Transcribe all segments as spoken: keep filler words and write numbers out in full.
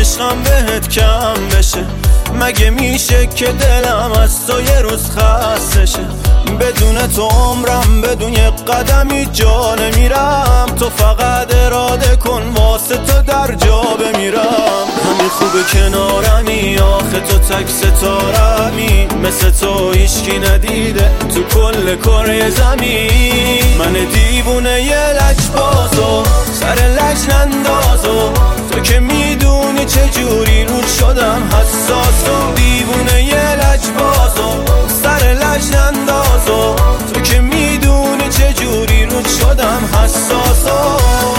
عشقم بهت کم بشه؟ مگه میشه که دلم از تو یه روز خسته شه؟ بدون تو عمرم بدون یه قدمی جا نمیرم. تو فقط اراده کن واسه تو در جا بمیرم. همین خوبه کنارمی، آخه تو تک ستارمی، مثل تو هیچکی ندیده تو کل کره زمین. من دیوونه یه لجبازو سر لج نندازو، تو که میدونی چجوری رود شدم حساسو. دیوونه یه لجبازو سر لج نندازو، تو که میدونی چجوری رود شدم حساسو.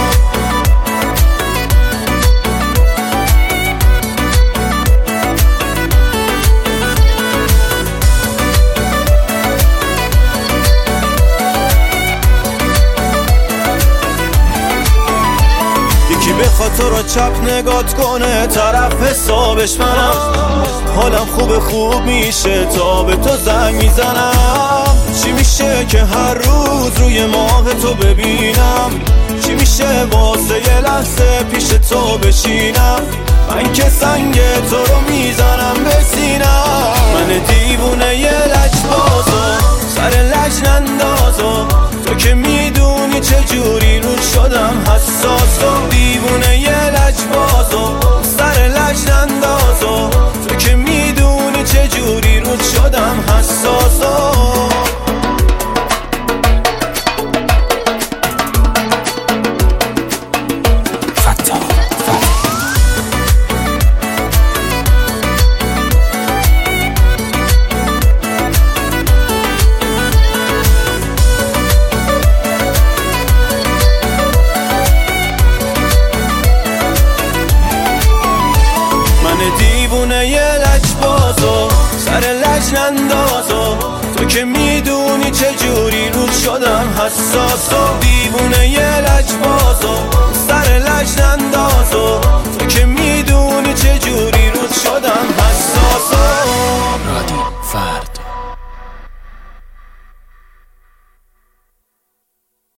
یکی بخواد تو رو چپ نگات کنه، طرف حسابش منم. حالم خوب خوب میشه تا به تو زنگ میزنم. چی میشه که هر روز روی ماه تو ببینم؟ چی میشه واسه یه لحظه پیش تو بشینم؟ من که سنگ تو رو میزنم به سینم. من دیوونه یه لجبازو سر لج نندازو، تو که میدونی چجوری رود شدم حساسو. دیوونه یه لجبازو سر لج نندازو، تو که میدونی چجوری رود شدم حساسو. دیوونه یه لجبازو سر لج نندازو، تو که میدونی چجوری رود شدم حساسو. دیوونه یه لجبازو سر لج نندازو، تو که